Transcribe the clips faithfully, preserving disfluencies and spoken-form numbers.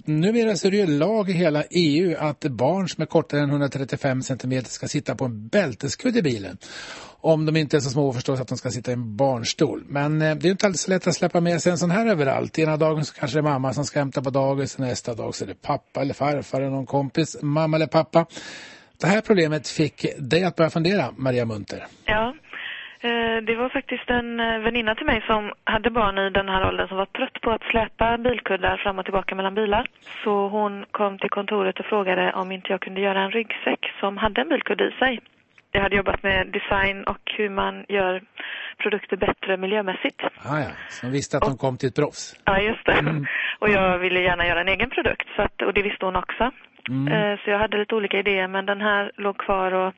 numera så är det ju lag i hela E U att barn som är kortare än hundratrettiofem centimeter ska sitta på en bälteskudd i bilen. Om de inte är så små förstås att de ska sitta i en barnstol. Men eh, det är ju inte alltid så lätt att släppa med sig en sån här överallt. Ena dagen så kanske det är mamma som ska hämta på dagis, nästa dag så är det pappa eller farfar eller någon kompis, mamma eller pappa. Det här problemet fick dig att börja fundera, Maria Munter. Ja, det var faktiskt en väninna till mig som hade barn i den här åldern som var trött på att släpa bilkuddar fram och tillbaka mellan bilar. Så hon kom till kontoret och frågade om inte jag kunde göra en ryggsäck som hade en bilkudd i sig. Jag hade jobbat med design och hur man gör produkter bättre miljömässigt. Ah ja, så hon visste att och, de kom till ett proffs. Ja, just det. Mm. Och jag ville gärna göra en egen produkt, så att, och det visste hon också. Mm. Så jag hade lite olika idéer, men den här låg kvar och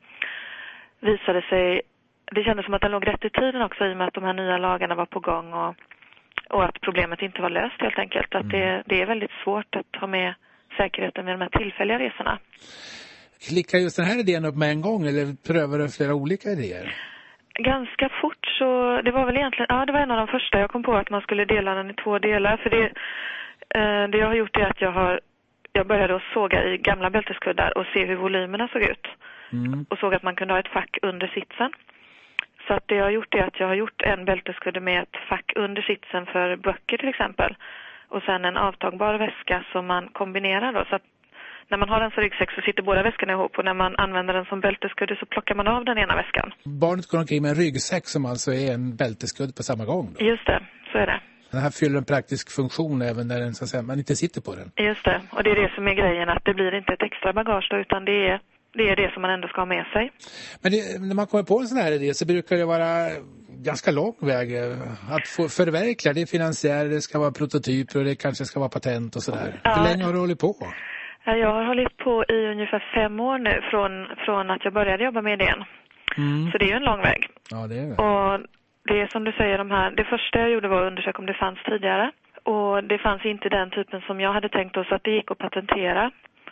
visade sig... Det kändes som att den låg rätt i tiden också i och med att de här nya lagarna var på gång och, och att problemet inte var löst helt enkelt. Att mm. det, det är väldigt svårt att ha med säkerheten med de här tillfälliga resorna. Klickar just den här idén upp med en gång eller prövar du flera olika idéer? Ganska fort så, det var väl egentligen, ja det var en av de första jag kom på att man skulle dela den i två delar. För det, eh, det jag har gjort är att jag har, jag började att såga i gamla bälteskuddar och se hur volymerna såg ut. Mm. Och såg att man kunde ha ett fack under sitsen. Så att det jag har gjort är att jag har gjort en bälteskudde med ett fack under sitsen för böcker till exempel. Och sen en avtagbar väska som man kombinerar då. Så att när man har en så ryggsäck så sitter båda väskorna ihop och när man använder den som bälteskudde så plockar man av den ena väskan. Barnet går omkring med en ryggsäck som alltså är en bälteskudd på samma gång då? Just det, så är det. Den här fyller en praktisk funktion även när den, så att säga, man inte sitter på den? Just det, och det är det som är grejen, att det blir inte ett extra bagage då, utan det är... Det är det som man ändå ska ha med sig. Men det, när man kommer på en sån här idé så brukar det vara ganska lång väg att få förverkliga. Det är finansiärer, det ska vara prototyper och det kanske ska vara patent och sådär. Ja. Hur länge har du hållit på? Jag har hållit på i ungefär fem år nu från, från att jag började jobba med idén. Mm. Så det är ju en lång väg. Ja, det är det. Och det är som du säger, de här, det första jag gjorde var att undersöka om det fanns tidigare. Och det fanns inte den typen som jag hade tänkt oss att det gick att patentera.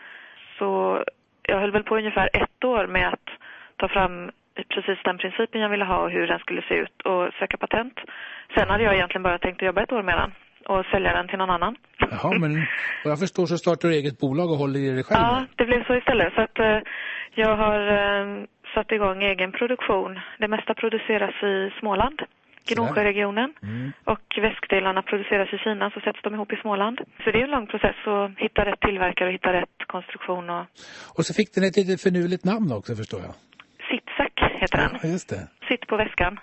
Så... Jag höll väl på ungefär ett år med att ta fram precis den principen jag ville ha och hur den skulle se ut och söka patent. Sen hade jag egentligen bara tänkt att jobba ett år med den och sälja den till någon annan. Jaha, men vad jag förstår så startar du eget bolag och håller i det själv? Ja, det blev så istället. Så att eh, jag har eh, satt igång egen produktion. Det mesta produceras i Småland, Gnosjöregionen. Mm. Och väskdelarna produceras i Kina, så sätts de ihop i Småland. Så det är en lång process att hitta rätt tillverkare och hitta rätt konstruktion. Och, och så fick den ett lite förnuligt namn också, förstår jag. Sitsack heter den. Ja, just det. Sitt på väskan.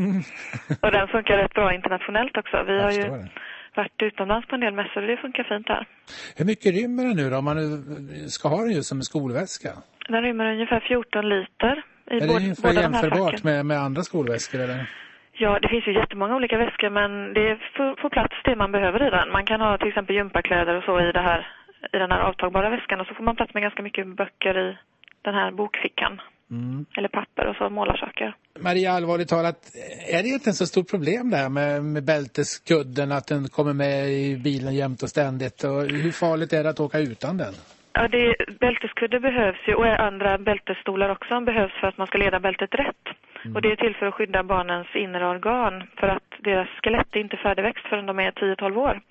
Och den funkar rätt bra internationellt också. Vi jag har ju det. varit utomlands på en del mässor och det funkar fint här. Hur mycket rymmer den nu då om man ska ha den ju som en skolväska? Den rymmer ungefär fjorton liter. I är det både, ungefär jämförbart med, med andra skolväskor eller? Ja, det finns ju jättemånga olika väskor, men det får, får plats det man behöver i den. Man kan ha till exempel gympakläder och så i, det här, i den här avtagbara väskan och så får man plats med ganska mycket böcker i den här bokfickan. Mm. Eller papper och så målarsaker. Maria, allvarligt talat, är det inte en så stort problem där med, med bälteskudden, att den kommer med i bilen jämt och ständigt? Och hur farligt är det att åka utan den? Ja, det, bälteskudde behövs ju och andra bältestolar också behövs för att man ska leda bältet rätt. Mm. Och det är till för att skydda barnens inre organ för att deras skelett är inte färdigväxt förrän de är tio till tolv år.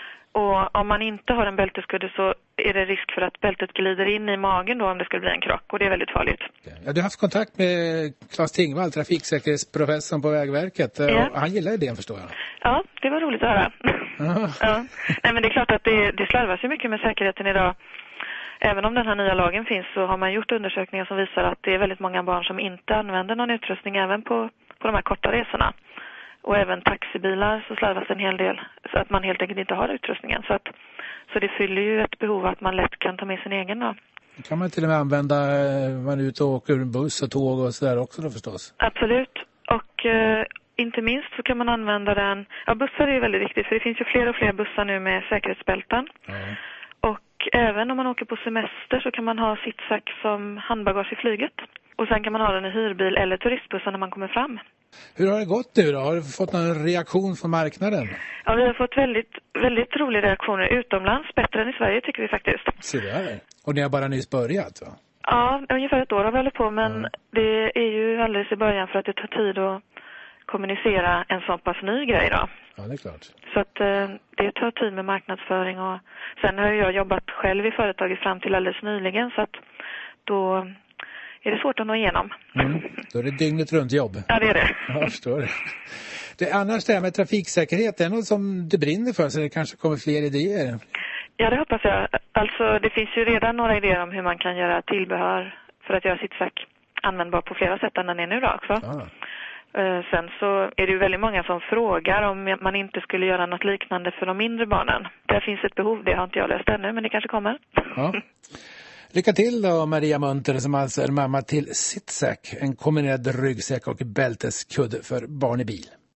Och om man inte har en bälteskudde så är det risk för att bältet glider in i magen då om det skulle bli en krock. Och det är väldigt farligt. Ja, du har haft kontakt med Claes Tingvall, trafiksäkerhetsprofessorn på Vägverket. Ja. Han gillar idén, förstår jag. Ja, det var roligt att höra. Ja. Nej, men det är klart att det, det slarvas ju mycket med säkerheten idag. Även om den här nya lagen finns så har man gjort undersökningar som visar att det är väldigt många barn som inte använder någon utrustning även på, på de här korta resorna. Och även taxibilar så slarvas en hel del så att man helt enkelt inte har utrustningen. Så, att, så det fyller ju ett behov att man lätt kan ta med sin egen då. Kan man till och med använda man är ute och åker buss och tåg och sådär också då förstås? Absolut. Och eh, inte minst så kan man använda den... Ja, bussar är ju väldigt viktigt för det finns ju fler och fler bussar nu med säkerhetsbälten. Mm. Och även om man åker på semester så kan man ha sittsack som handbagage i flyget. Och sen kan man ha den i hyrbil eller turistbussen när man kommer fram. Hur har det gått nu då? Har du fått någon reaktion från marknaden? Ja, vi har fått väldigt, väldigt roliga reaktioner utomlands. Bättre än i Sverige tycker vi faktiskt. Så det är. Och ni har bara nyss börjat va? Ja, ungefär ett år har vi hållit på. Men mm. det är ju alldeles i början för att det tar tid att kommunicera en sån pass ny grej då. Ja, det är klart. Så att eh, det tar tid med marknadsföring, och sen har jag jobbat själv i företaget fram till alldeles nyligen, så att då är det svårt att nå igenom. Mm. Då är det dygnet runt jobb. Ja, det är det. Jag förstår det. Det annars det här med trafiksäkerhet, det är något som du brinner för, så det kanske kommer fler idéer? Ja, det hoppas jag. Alltså, det finns ju redan några idéer om hur man kan göra tillbehör för att göra sittsäck användbar på flera sätt än den är nu då också. Ah. Sen så är det ju väldigt många som frågar om man inte skulle göra något liknande för de mindre barnen. Där finns ett behov, det har inte jag löst ännu, men det kanske kommer. Ja. Lycka till då, Maria Munter, som alltså är mamma till Sittsäck, en kombinerad ryggsäck och bälteskudde för barn i bil.